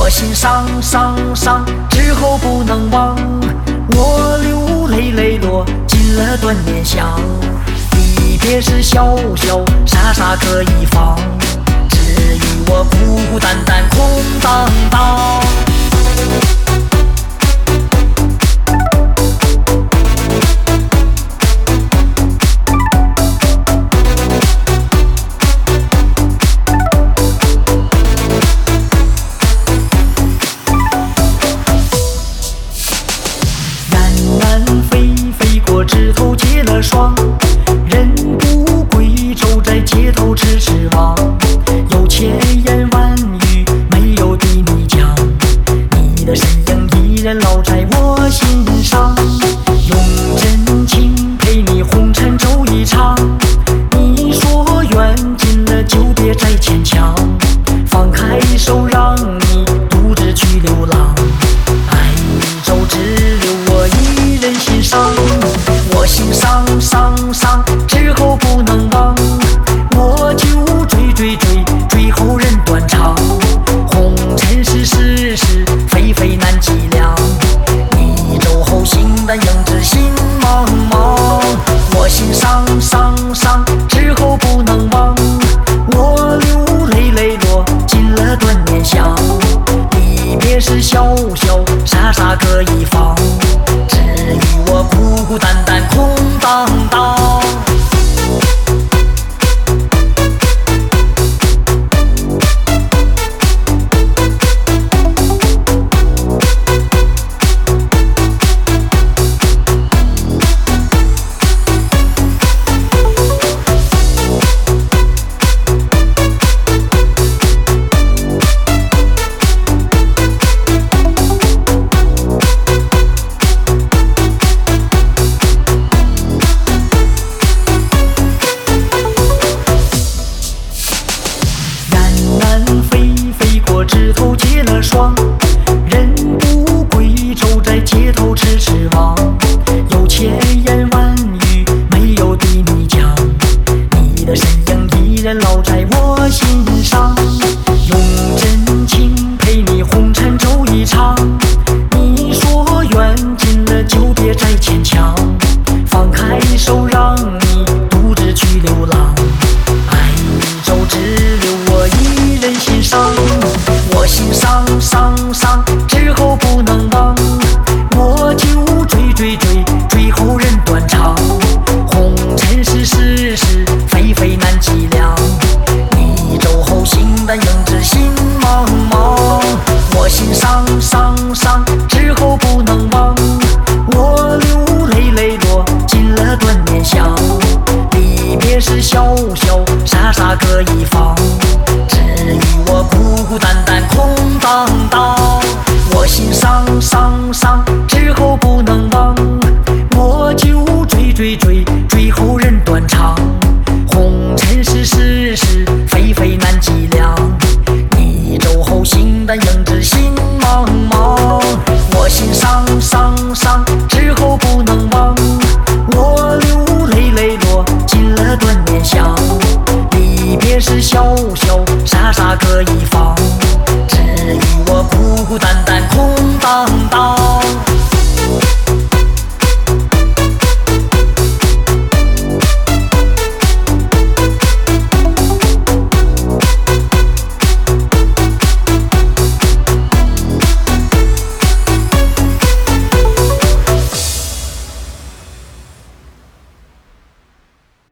我心伤伤伤，之后不能忘。我流泪泪落进了断念乡。离别时潇潇，傻傻可以放，至于我孤孤单单，空荡荡。枝头结了霜，人不归，走在街头痴痴望。有千言万语没有对你讲，你的身影依然烙在我心上。用真情陪你红尘走一场，你说缘尽了就别再牵强，放开手让你独自去流浪。爱你走只留我一人心伤。我心伤伤伤，之后不能忘。我就追追追，追后人断肠。红尘是世事，非非难计量。你走后心淡，影子心茫茫。我心伤伤伤，之后不能忘。我流泪泪落进了断念乡。离别时潇潇，傻傻可以放。至于我孤孤单单，空荡荡。枝头结了霜，人不归，走在街头痴痴望。有千言万语没有对你讲，你的身影依然烙在我心上。用真情陪你红尘走一场，你说缘尽了就别再牵强，放开手让你独自去流浪。爱你走只留我一人心伤。我心伤伤伤，之后不能忘。我就追追追，追后人断肠。红尘是世事，非非难计量。你走后心淡，影子心茫茫。我心伤伤伤，之后不能忘。我流泪泪落进了断念乡。离别时潇潇，傻傻可以放。至于我孤孤单单，空荡荡。我心伤伤伤，之后不能忘。我就追追追，追后人断肠。红尘是世事，非非难计量。你走后心淡，影子心茫茫。我心伤伤伤，之后不能忘。我流泪泪落进了断念乡。离别时潇潇，傻傻可以放。至于我孤孤单单，